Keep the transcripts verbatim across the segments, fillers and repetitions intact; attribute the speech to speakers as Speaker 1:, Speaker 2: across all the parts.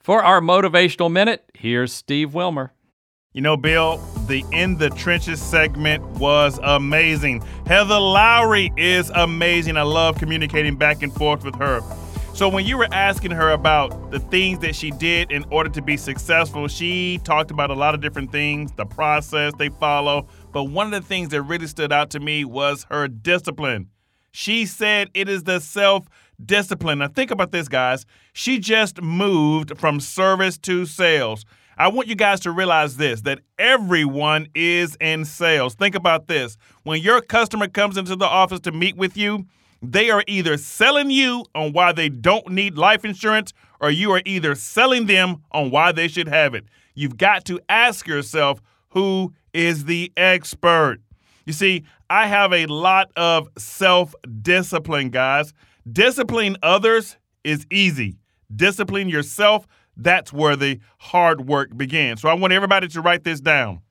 Speaker 1: For our Motivational Minute, here's Steve Wilmer.
Speaker 2: You know, Bill, the In the Trenches segment was amazing. Heather Lowry is amazing. I love communicating back and forth with her. So when you were asking her about the things that she did in order to be successful, she talked about a lot of different things, the process they follow. But one of the things that really stood out to me was her discipline. She said it is the self-discipline. Now think about this, guys. She just moved from service to sales. I want you guys to realize this, that everyone is in sales. Think about this. When your customer comes into the office to meet with you, they are either selling you on why they don't need life insurance, or you are either selling them on why they should have it. You've got to ask yourself, who is the expert? You see, I have a lot of self-discipline, guys. Disciplining others is easy. Discipline yourself, that's where the hard work begins. So I want everybody to write this down.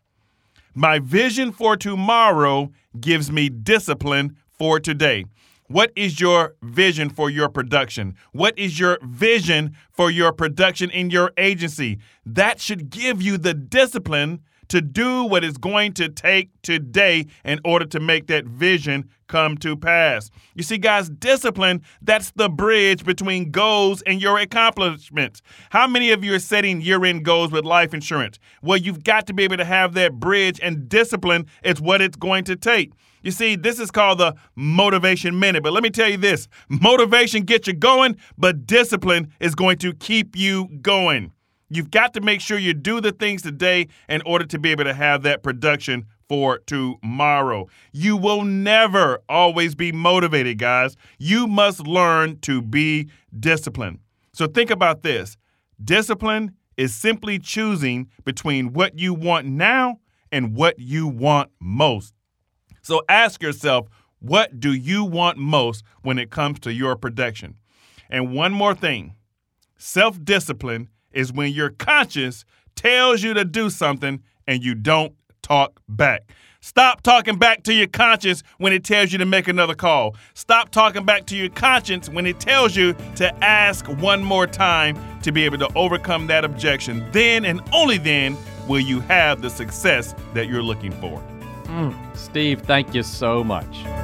Speaker 2: My vision for tomorrow gives me discipline for today. What is your vision for your production? What is your vision for your production in your agency? That should give you the discipline to do what it's going to take today in order to make that vision come to pass. You see, guys, discipline, that's the bridge between goals and your accomplishments. How many of you are setting year-end goals with life insurance? Well, you've got to be able to have that bridge, and discipline is what it's going to take. You see, this is called the Motivation Minute. But let me tell you this, motivation gets you going, but discipline is going to keep you going. You've got to make sure you do the things today in order to be able to have that production for tomorrow. You will never always be motivated, guys. You must learn to be disciplined. So think about this. Discipline is simply choosing between what you want now and what you want most. So ask yourself, what do you want most when it comes to your production? And one more thing, self-discipline is when your conscience tells you to do something and you don't talk back. Stop talking back to your conscience when it tells you to make another call. Stop talking back to your conscience when it tells you to ask one more time to be able to overcome that objection. Then and only then will you have the success that you're looking for.
Speaker 1: Mm, Steve, thank you so much.